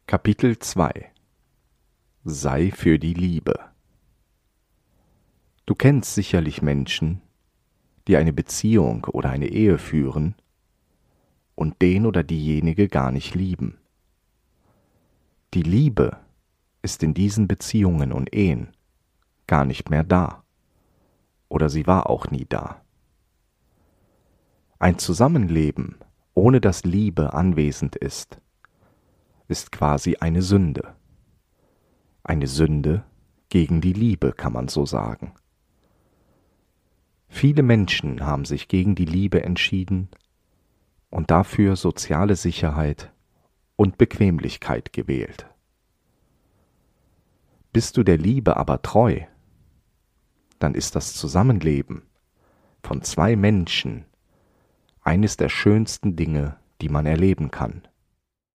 Kapitel 2 Sei für die Liebe. Du kennst sicherlich Menschen, die eine Beziehung oder eine Ehe führen und den oder diejenige gar nicht lieben. Die Liebe ist in diesen Beziehungen und Ehen gar nicht mehr da oder sie war auch nie da. Ein Zusammenleben, ohne dass Liebe anwesend ist quasi eine Sünde. Eine Sünde gegen die Liebe, kann man so sagen. Viele Menschen haben sich gegen die Liebe entschieden und dafür soziale Sicherheit und Bequemlichkeit gewählt. Bist du der Liebe aber treu, dann ist das Zusammenleben von zwei Menschen eines der schönsten Dinge, die man erleben kann.